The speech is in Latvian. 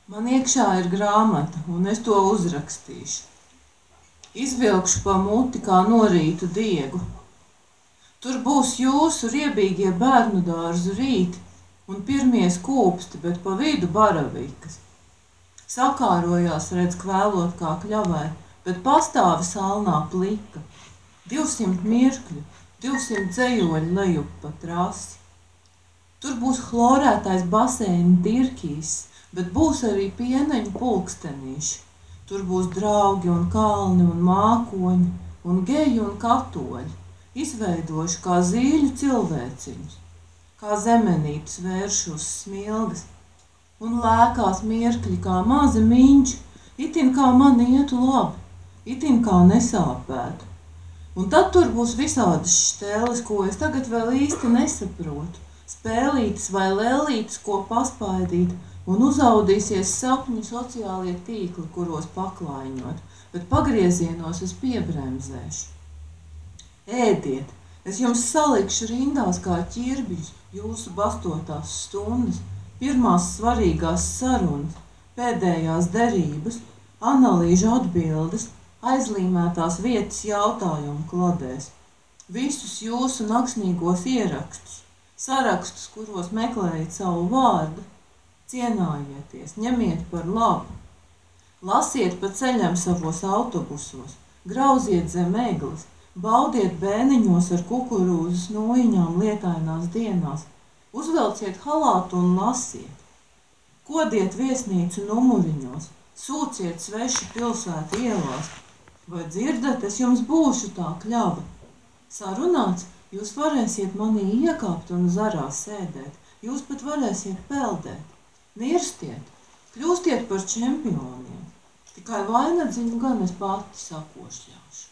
Man iekšā ir grāmata, un es to uzrakstīšu. Izvilkšu pa muti kā norītu diegu. Tur būs jūsu riebīgie bērnu dārzu rīti un pirmie skūpsti, bet pa vidu baravikas. Sakārojās redz kvēlot kā kļavai, bet pastāvi salnā plika. 200 mirkļu, 200 dzejoļu lejup pa trasi. Tur būs chlorētais baseina tirkīs, bet būs arī pieneņu pulkstenīši. Tur būs draugi un kalni un mākoņi un geji un katoļi, izveidojuši kā zīļu cilvēciņus, kā zemenītes vērš uz smilgas, un lēkās mirkļi kā mazi miņķi, itin kā man ietu labi, itin kā nesāpētu. Un tad tur būs visādas šteles, ko es tagad vēl īsti nesaprotu, spēlītes vai lellītes, ko paspaidīt, un uzaudīsies sapņu sociālie tīkli, kuros paklaiņot, bet pagriezienos es piebremzēšu. Ēdiet, es jums salikšu rindās kā ķirbjus, jūsu bastotās stundas, pirmās svarīgās sarunas, pēdējās derības, analīžu atbildes, aizlīmētās vietas jautājumu kladēs, visus jūsu naksnīgos ierakstus, sarakstus, kuros meklējat savu vārdu. Cienājieties, ņemiet par labu. Lasiet pa ceļam savos autobusos, grauziet zem egles, baudiet bēniņos ar kukurūzas noiņām lietainās dienās, uzvelciet halātu un lasiet. Kodiet viesnīcu numuriņos, sūciet svešu pilsētu ielās. Vai dzirdat, es jums būšu tā kļava? Sarunāts, jūs varēsiet manī iekāpt un zarā sēdēt, jūs pat varēsiet peldēt. Nirstiet, kļūstiet par čempioniem, tikai vainagdziņu gan es pati sakošļaušu.